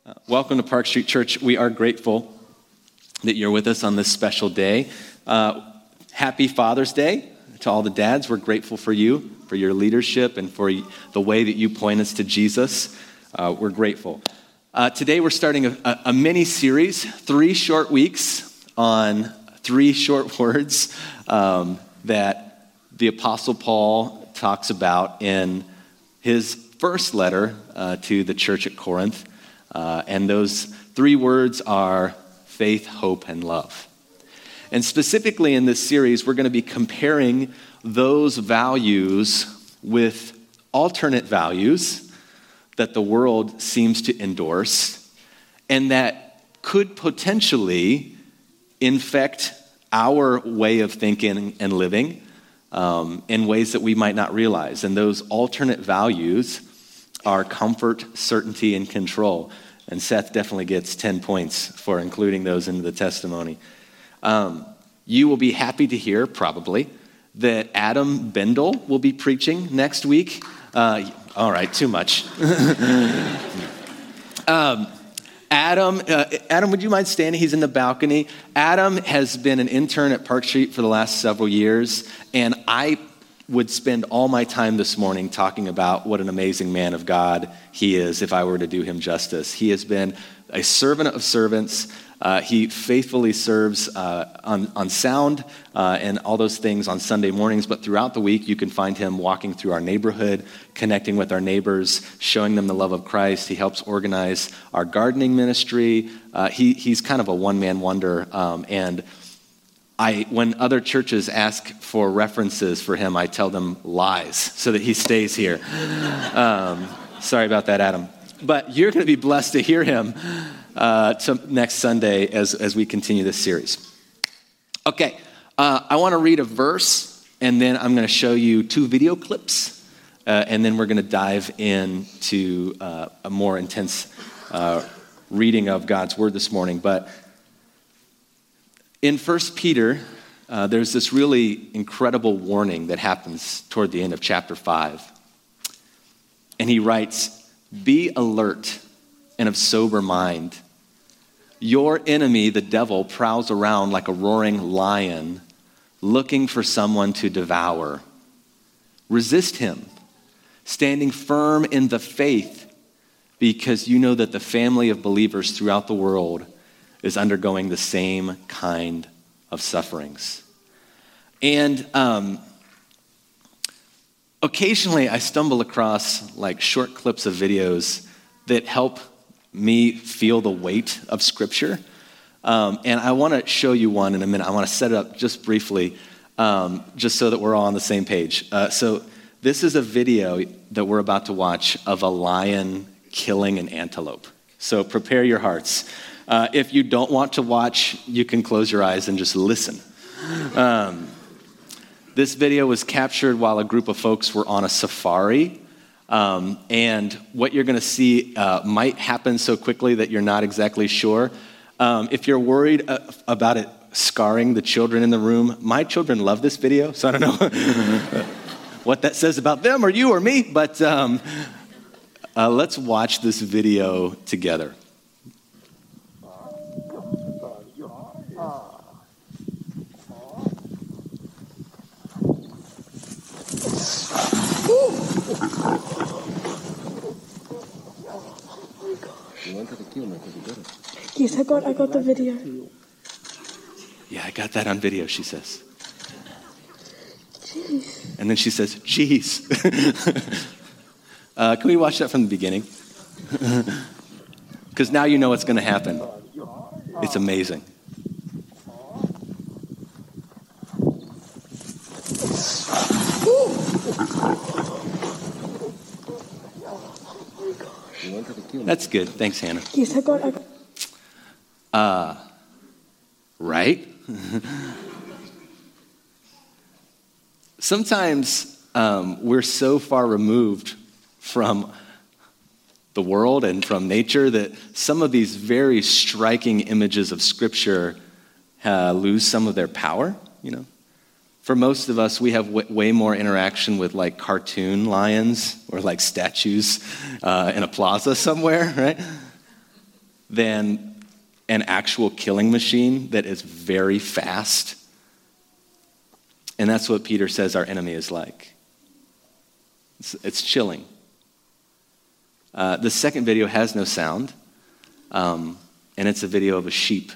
Welcome to Park Street Church. We are grateful that you're with us on this special day. Happy Father's Day to all the dads. We're grateful for you, for your leadership, and for the way that you point us to Jesus. We're grateful. Today we're starting a mini-series, 3 short weeks on 3 short words that the Apostle Paul talks about in his first letter to the church at Corinth. And those 3 words are faith, hope, and love. And specifically in this series, we're going to be comparing those values with alternate values that the world seems to endorse and that could potentially infect our way of thinking and living in ways that we might not realize. And those alternate values are comfort, certainty, and control. And Seth definitely gets 10 points for including those into the testimony. You will be happy to hear, probably, that Adam Bendel will be preaching next week. All right, too much. Adam, would you mind standing? He's in the balcony. Adam has been an intern at Park Street for the last several years, and I would spend all my time this morning talking about what an amazing man of God he is if I were to do him justice. He has been a servant of servants. He faithfully serves on sound and all those things on Sunday mornings, but throughout the week you can find him walking through our neighborhood, connecting with our neighbors, showing them the love of Christ. He helps organize our gardening ministry. He's kind of a one-man wonder, and when other churches ask for references for him, I tell them lies so that he stays here. Sorry about that, Adam. But you're going to be blessed to hear him next Sunday as we continue this series. Okay, I want to read a verse, and then I'm going to show you 2 video clips, and then we're going to dive into a more intense reading of God's Word this morning. But in 1 Peter, there's this really incredible warning that happens toward the end of chapter 5. And he writes, "Be alert and of sober mind. Your enemy, the devil, prowls around like a roaring lion, looking for someone to devour. Resist him, standing firm in the faith, because you know that the family of believers throughout the world is undergoing the same kind of sufferings." And occasionally I stumble across like short clips of videos that help me feel the weight of Scripture. And I want to show you one in a minute. I want to set it up just briefly, just so that we're all on the same page. So this is a video that we're about to watch of a lion killing an antelope. So prepare your hearts. If you don't want to watch, you can close your eyes and just listen. This video was captured while a group of folks were on a safari. And what you're going to see might happen so quickly that you're not exactly sure. If you're worried about it scarring the children in the room, my children love this video, so I don't know what that says about them or you or me. But let's watch this video together. Yes, I got the video. Yeah, I got that on video, she says. Jeez. And then she says, "Geez." Can we watch that from the beginning? Because now you know what's going to happen. It's amazing. That's good. Thanks, Hannah. Yes, I got. Right? Sometimes we're so far removed from the world and from nature that some of these very striking images of Scripture lose some of their power, you know. For most of us, we have way more interaction with like cartoon lions or like statues in a plaza somewhere, right? than an actual killing machine that is very fast. And that's what Peter says our enemy is like. It's chilling. The second video has no sound, and it's a video of a sheep.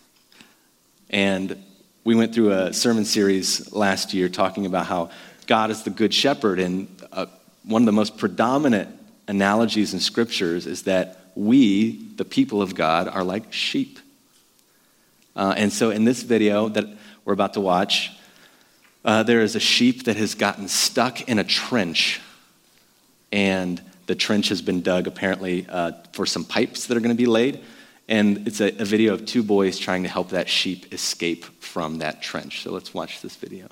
And we went through a sermon series last year talking about how God is the good shepherd, and one of the most predominant analogies in scriptures is that we, the people of God, are like sheep. And so in this video that we're about to watch, there is a sheep that has gotten stuck in a trench, and the trench has been dug apparently for some pipes that are going to be laid. And it's a video of two boys trying to help that sheep escape from that trench. So let's watch this video.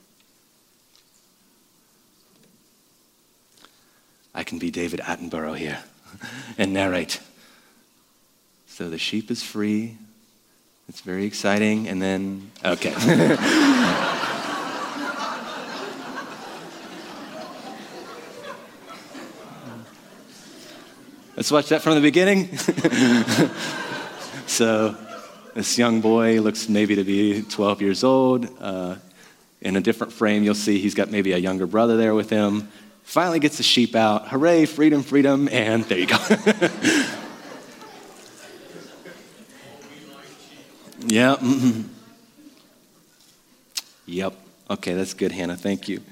I can be David Attenborough here and narrate. So the sheep is free. It's very exciting. And then, okay. Let's watch that from the beginning. So this young boy looks maybe to be 12 years old. In a different frame, you'll see he's got maybe a younger brother there with him. Finally gets the sheep out. Hooray, freedom, freedom, and there you go. Yeah. Mm-hmm. Yep. Okay, that's good, Hannah. Thank you.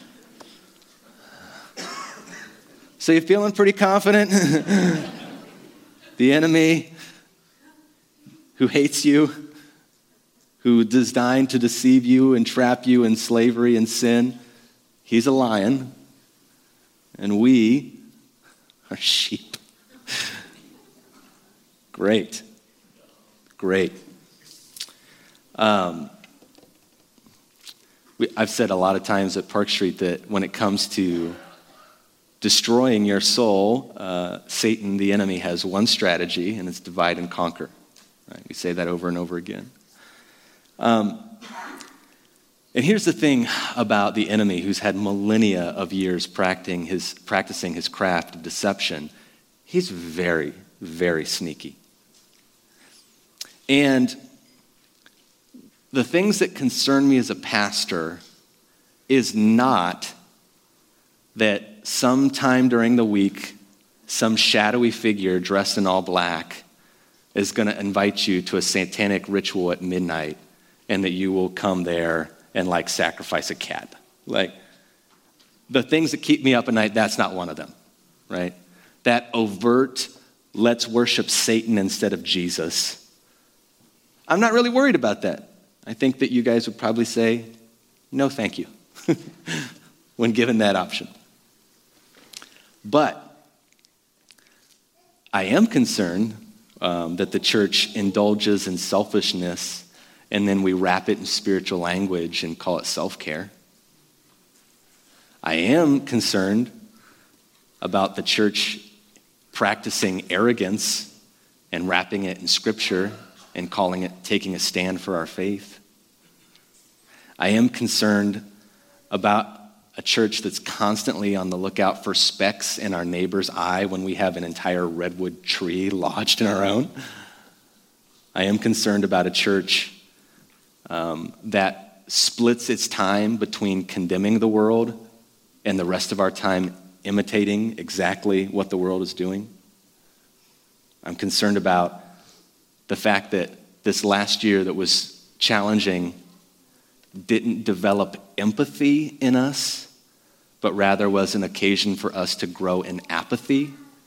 So you're feeling pretty confident? The enemy who hates you, who designed to deceive you and trap you in slavery and sin, he's a lion, and we are sheep. Great. I've said a lot of times at Park Street that when it comes to destroying your soul, Satan, the enemy, has one strategy, and it's divide and conquer. Right? We say that over and over again. And here's the thing about the enemy who's had millennia of years practicing his craft of deception. He's very, very sneaky. And the things that concern me as a pastor is not that sometime during the week, some shadowy figure dressed in all black is going to invite you to a satanic ritual at midnight, and that you will come there and sacrifice a cat. The things that keep me up at night, that's not one of them, right? That overt, let's worship Satan instead of Jesus. I'm not really worried about that. I think that you guys would probably say, no, thank you, when given that option. But I am concerned that the church indulges in selfishness, and then we wrap it in spiritual language and call it self-care. I am concerned about the church practicing arrogance and wrapping it in scripture and calling it taking a stand for our faith. I am concerned about a church that's constantly on the lookout for specks in our neighbor's eye when we have an entire redwood tree lodged in our own. I am concerned about a church that splits its time between condemning the world and the rest of our time imitating exactly what the world is doing. I'm concerned about the fact that this last year that was challenging didn't develop empathy in us, but rather was an occasion for us to grow in apathy.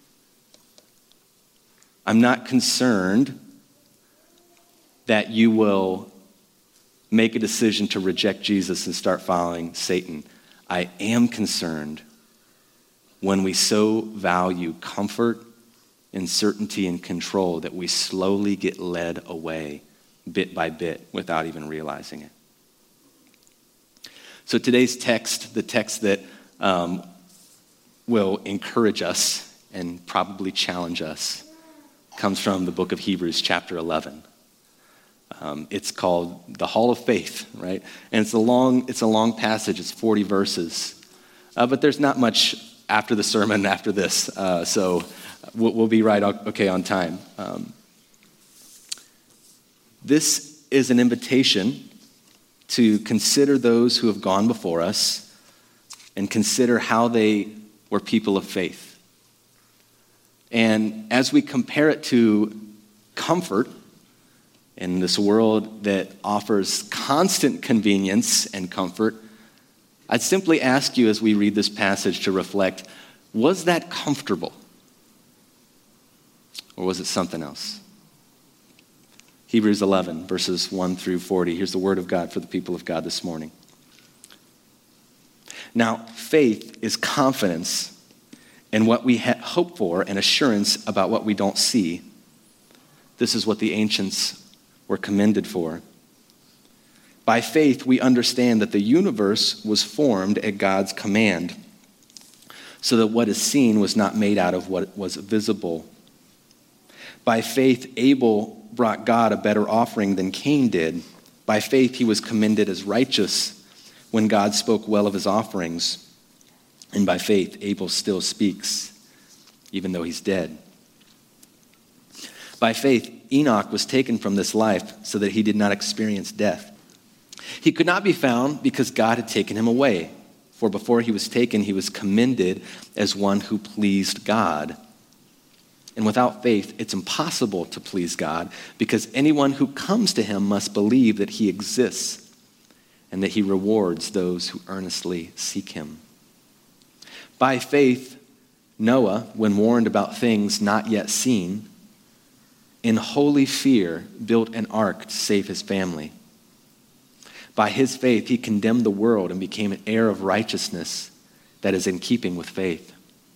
I'm not concerned that you will make a decision to reject Jesus and start following Satan. I am concerned when we so value comfort and certainty and control that we slowly get led away bit by bit without even realizing it. So today's text, the text that will encourage us and probably challenge us, comes from the book of Hebrews, chapter 11. It's called the Hall of Faith, right? And it's a long passage. It's 40 verses. But there's not much after the sermon after this, so we'll be right okay on time. This is an invitation to consider those who have gone before us and consider how they were people of faith. And as we compare it to comfort in this world that offers constant convenience and comfort, I'd simply ask you as we read this passage to reflect, was that comfortable? Or was it something else? Hebrews 11, verses 1 through 40. Here's the word of God for the people of God this morning. Now, faith is confidence in what we hope for and assurance about what we don't see. This is what the ancients were commended for. By faith, we understand that the universe was formed at God's command, so that what is seen was not made out of what was visible. By faith, Abel brought God a better offering than Cain did. By faith, he was commended as righteous when God spoke well of his offerings. And by faith, Abel still speaks, even though he's dead. By faith, Enoch was taken from this life so that he did not experience death. He could not be found because God had taken him away. For before he was taken, he was commended as one who pleased God. And without faith, it's impossible to please God, because anyone who comes to him must believe that he exists and that he rewards those who earnestly seek him. By faith, Noah, when warned about things not yet seen, in holy fear built an ark to save his family. By his faith, he condemned the world and became an heir of righteousness that is in keeping with faith.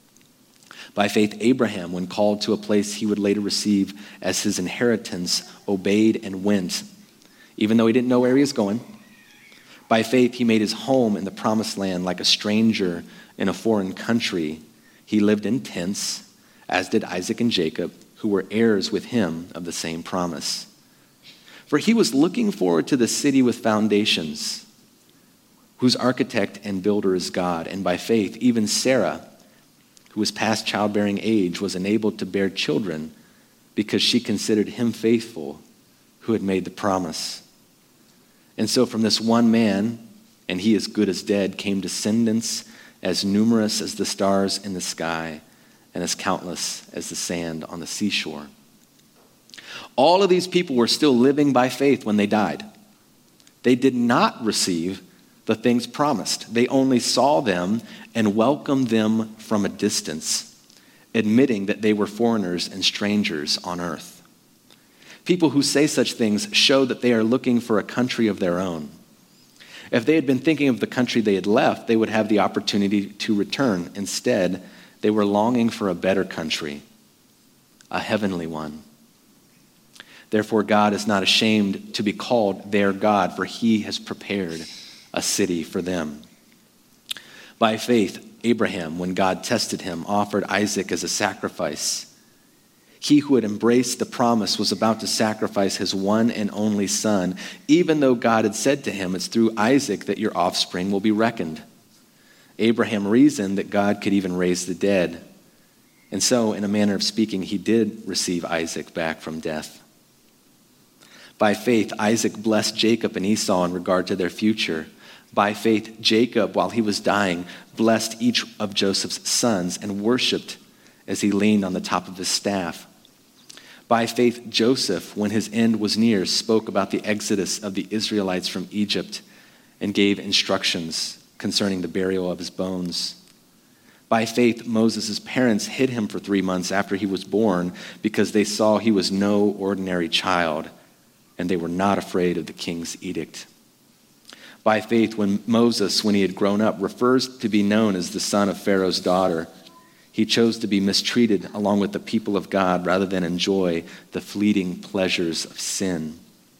By faith, Abraham, when called to a place he would later receive as his inheritance, obeyed and went, even though he didn't know where he was going. By faith, he made his home in the promised land like a stranger in a foreign country. He lived in tents, as did Isaac and Jacob, who were heirs with him of the same promise. For he was looking forward to the city with foundations, whose architect and builder is God. And by faith, even Sarah, who was past childbearing age, was enabled to bear children because she considered him faithful who had made the promise. And so from this one man, and he as good as dead, came descendants as numerous as the stars in the sky and as countless as the sand on the seashore. All of these people were still living by faith when they died. They did not receive the things promised. They only saw them and welcomed them from a distance, admitting that they were foreigners and strangers on earth. People who say such things show that they are looking for a country of their own. If they had been thinking of the country they had left, they would have the opportunity to return. Instead, they were longing for a better country, a heavenly one. Therefore, God is not ashamed to be called their God, for he has prepared a city for them. By faith, Abraham, when God tested him, offered Isaac as a sacrifice. He who had embraced the promise was about to sacrifice his one and only son, even though God had said to him, "It's through Isaac that your offspring will be reckoned." Abraham reasoned that God could even raise the dead. And so, in a manner of speaking, he did receive Isaac back from death. By faith, Isaac blessed Jacob and Esau in regard to their future. By faith, Jacob, while he was dying, blessed each of Joseph's sons and worshiped as he leaned on the top of his staff. By faith, Joseph, when his end was near, spoke about the exodus of the Israelites from Egypt and gave instructions concerning the burial of his bones. By faith, Moses' parents hid him for 3 months after he was born because they saw he was no ordinary child, and they were not afraid of the king's edict. By faith, when Moses, when he had grown up, refers to be known as the son of Pharaoh's daughter, he chose to be mistreated along with the people of God rather than enjoy the fleeting pleasures of sin.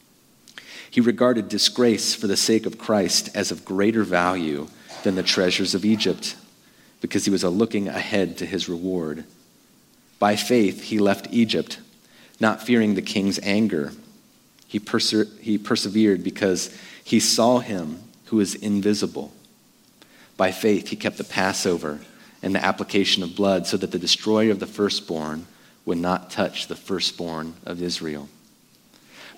He regarded disgrace for the sake of Christ as of greater value than the treasures of Egypt, because he was looking ahead to his reward. By faith, he left Egypt, not fearing the king's anger. He persevered because he saw him who is invisible. By faith, he kept the Passover and the application of blood so that the destroyer of the firstborn would not touch the firstborn of Israel.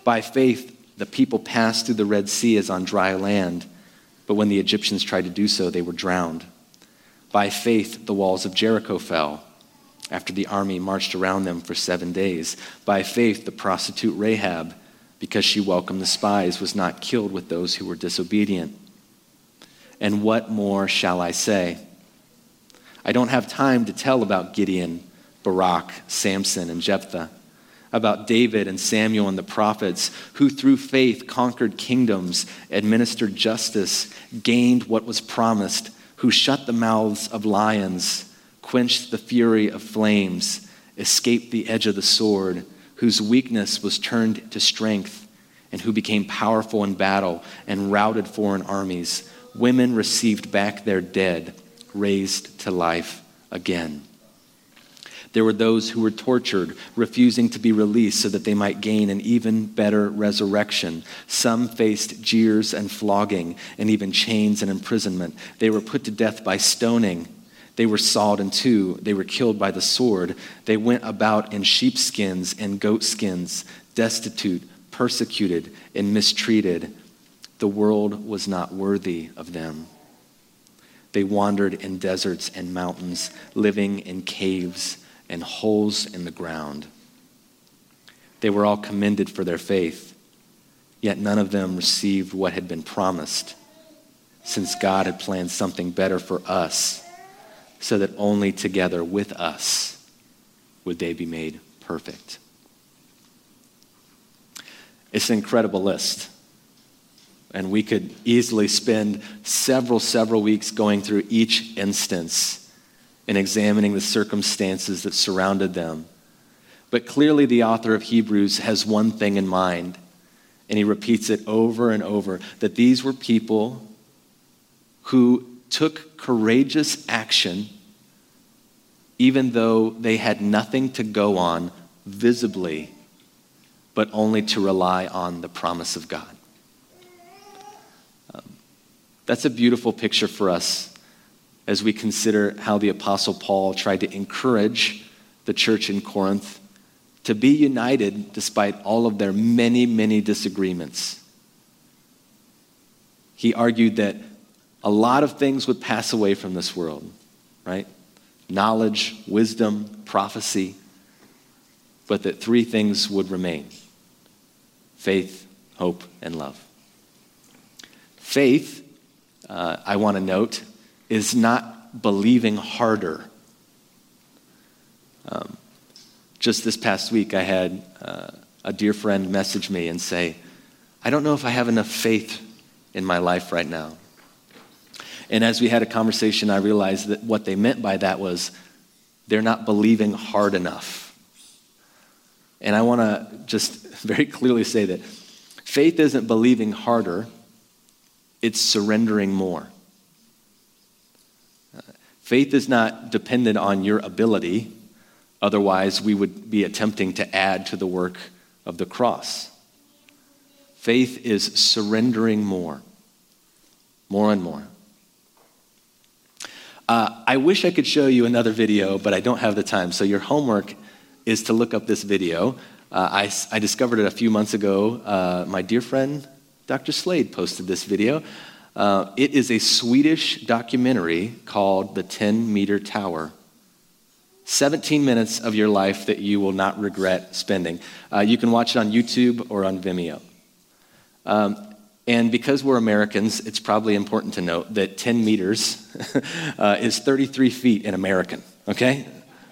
By faith, the people passed through the Red Sea as on dry land, but when the Egyptians tried to do so, they were drowned. By faith, the walls of Jericho fell after the army marched around them for 7 days. By faith, the prostitute Rahab, because she welcomed the spies, was not killed with those who were disobedient. And what more shall I say? I don't have time to tell about Gideon, Barak, Samson, and Jephthah, about David and Samuel and the prophets, who through faith conquered kingdoms, administered justice, gained what was promised, who shut the mouths of lions, quenched the fury of flames, escaped the edge of the sword, whose weakness was turned to strength, and who became powerful in battle and routed foreign armies. Women received back their dead, raised to life again. There were those who were tortured, refusing to be released so that they might gain an even better resurrection. Some faced jeers and flogging, and even chains and imprisonment. They were put to death by stoning. They were sawed in two. They were killed by the sword. They went about in sheepskins and goatskins, destitute, persecuted, and mistreated. The world was not worthy of them. They wandered in deserts and mountains, living in caves and holes in the ground. They were all commended for their faith, yet none of them received what had been promised, since God had planned something better for us, so that only together with us would they be made perfect. It's an incredible list. And we could easily spend several weeks going through each instance and examining the circumstances that surrounded them. But clearly the author of Hebrews has one thing in mind, and he repeats it over and over, that these were people who took courageous action even though they had nothing to go on visibly, but only to rely on the promise of God. That's a beautiful picture for us as we consider how the Apostle Paul tried to encourage the church in Corinth to be united despite all of their many disagreements. He argued that a lot of things would pass away from this world, right? Knowledge, wisdom, prophecy, but that three things would remain: faith, hope, and love. Faith, I want to note, is not believing harder. Just this past week, I had a dear friend message me and say, I don't know if I have enough faith in my life right now. And as we had a conversation, I realized that what they meant by that was they're not believing hard enough. And I want to just very clearly say that faith isn't believing harder, it's surrendering more. Faith is not dependent on your ability. Otherwise, we would be attempting to add to the work of the cross. Faith is surrendering more and more. I wish I could show you another video, but I don't have the time. So your homework is to look up this video. I discovered it a few months ago. My dear friend, Dr. Slade, posted this video. It is a Swedish documentary called The 10-Meter Tower. 17 minutes of your life that you will not regret spending. You can watch it on YouTube or on Vimeo. And because we're Americans, it's probably important to note that 10 meters is 33 feet in American, okay?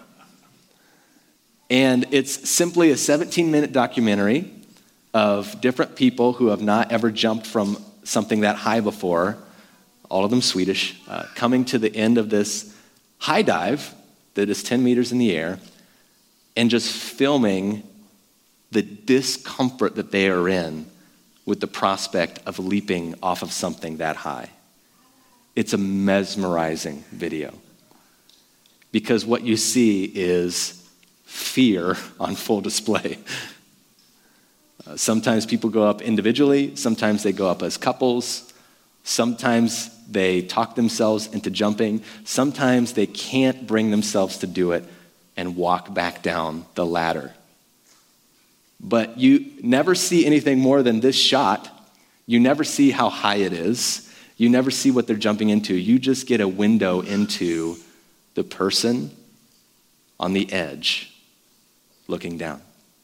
And it's simply a 17-minute documentary of different people who have not ever jumped from something that high before, all of them Swedish, coming to the end of this high dive that is 10 meters in the air and just filming the discomfort that they are in with the prospect of leaping off of something that high. It's a mesmerizing video because what you see is fear on full display. Sometimes people go up individually, sometimes they go up as couples, sometimes they talk themselves into jumping, sometimes they can't bring themselves to do it and walk back down the ladder. but you never see anything more than this shot. You never see how high it is. You never see what they're jumping into. You just get a window into the person on the edge looking down.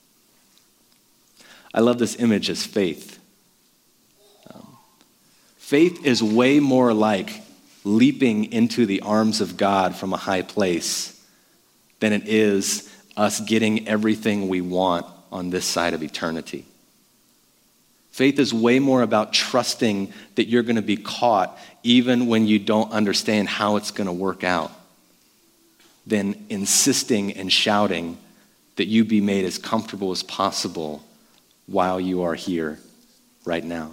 I love this image as faith. Faith is way more like leaping into the arms of God from a high place than it is us getting everything we want on this side of eternity. Faith is way more about trusting that you're going to be caught even when you don't understand how it's going to work out than insisting and shouting that you be made as comfortable as possible while you are here right now.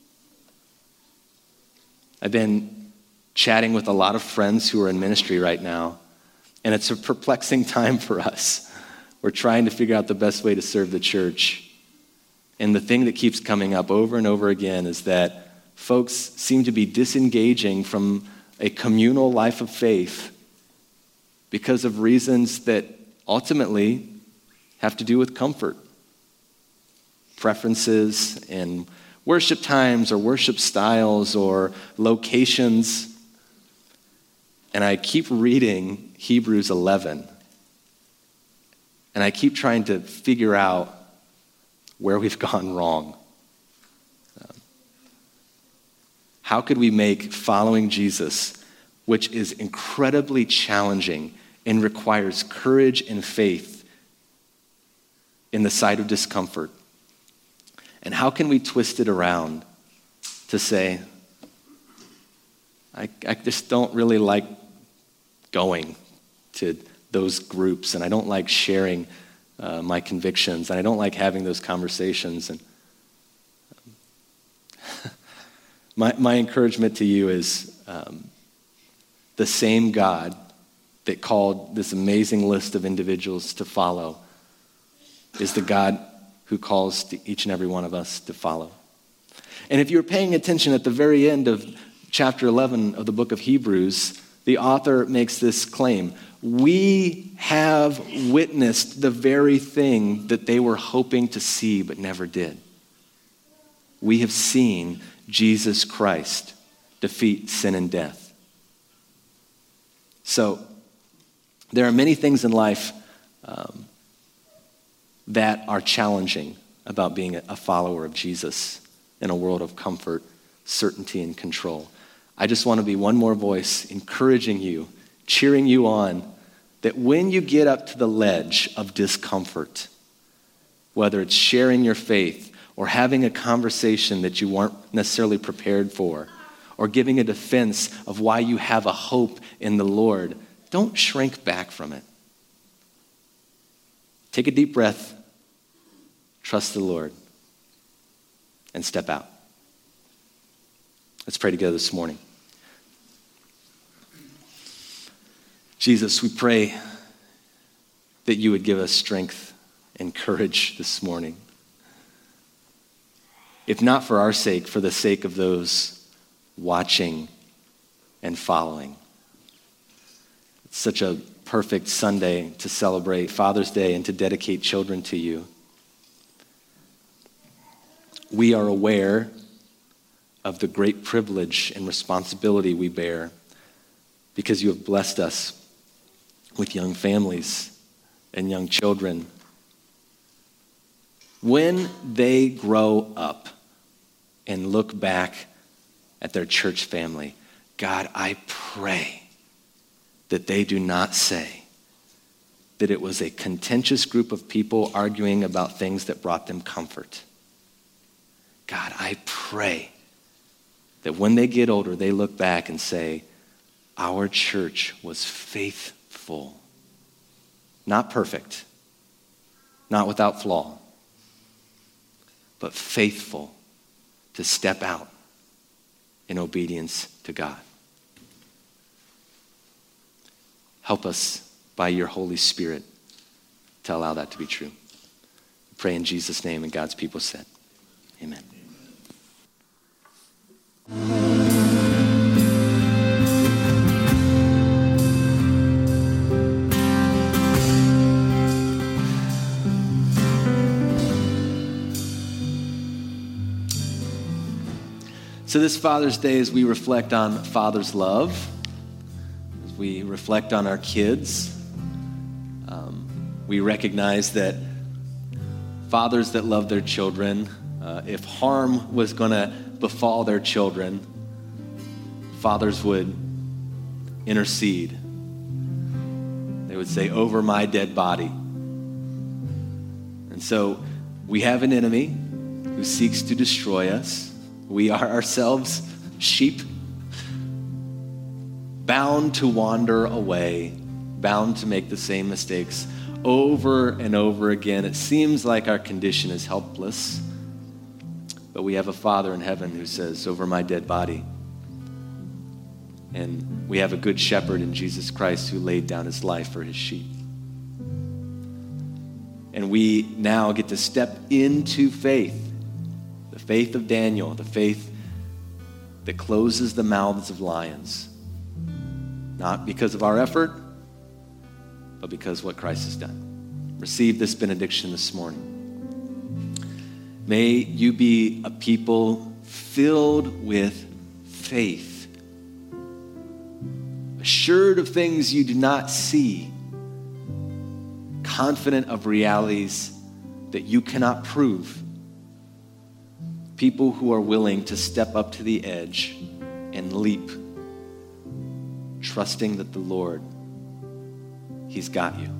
I've been chatting with a lot of friends who are in ministry right now, and it's a perplexing time for us. We're trying to figure out the best way to serve the church. And the thing that keeps coming up over and over again is that folks seem to be disengaging from a communal life of faith because of reasons that ultimately have to do with comfort, preferences, and worship times or worship styles or locations. And I keep reading Hebrews 11, and I keep trying to figure out where we've gone wrong. How could we make following Jesus, which is incredibly challenging and requires courage and faith in the sight of discomfort, and how can we twist it around to say, I just don't really like going to those groups, and I don't like sharing my convictions, and I don't like having those conversations. And my encouragement to you is the same God that called this amazing list of individuals to follow is the God who calls to each and every one of us to follow. And if you're paying attention at the very end of chapter 11 of the book of Hebrews, the author makes this claim: we have witnessed the very thing that they were hoping to see but never did. We have seen Jesus Christ defeat sin and death. So there are many things in life that are challenging about being a follower of Jesus in a world of comfort, certainty, and control. I just want to be one more voice encouraging you, cheering you on, that when you get up to the ledge of discomfort, whether it's sharing your faith or having a conversation that you weren't necessarily prepared for, or giving a defense of why you have a hope in the Lord, don't shrink back from it. Take a deep breath, trust the Lord, and step out. Let's pray together this morning. Jesus, we pray that you would give us strength and courage this morning. If not for our sake, for the sake of those watching and following. It's such a perfect Sunday to celebrate Father's Day and to dedicate children to you. We are aware of the great privilege and responsibility we bear because you have blessed us with young families and young children. When they grow up and look back at their church family, God, I pray that they do not say that it was a contentious group of people arguing about things that brought them comfort. God, I pray that when they get older, they look back and say, our church was faithful. Not perfect, not without flaw, but faithful to step out in obedience to God. Help us by your Holy Spirit to allow that to be true. We pray in Jesus' name, and God's people said, amen. So this Father's Day, as we reflect on Father's love, as we reflect on our kids, we recognize that fathers that love their children, if harm was going to befall their children, fathers would intercede. They would say, "Over my dead body." And so we have an enemy who seeks to destroy us. We are ourselves sheep, bound to wander away, bound to make the same mistakes over and over again. It seems like our condition is helpless, but we have a Father in heaven who says, "Over my dead body." And we have a good shepherd in Jesus Christ who laid down his life for his sheep. And we now get to step into faith, the faith of Daniel, the faith that closes the mouths of lions, not because of our effort, but because what Christ has done. Receive this benediction this morning. May you be a people filled with faith, assured of things you do not see, confident of realities that you cannot prove. People who are willing to step up to the edge and leap, trusting that the Lord, He's got you.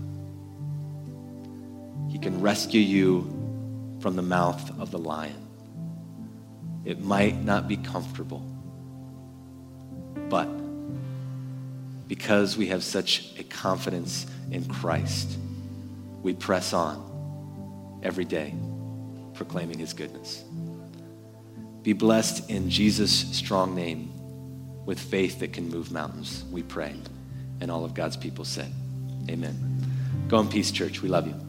He can rescue you from the mouth of the lion. It might not be comfortable, but because we have such a confidence in Christ, we press on every day, proclaiming his goodness. Be blessed in Jesus' strong name with faith that can move mountains, we pray. And all of God's people said, amen. Go in peace, church. We love you.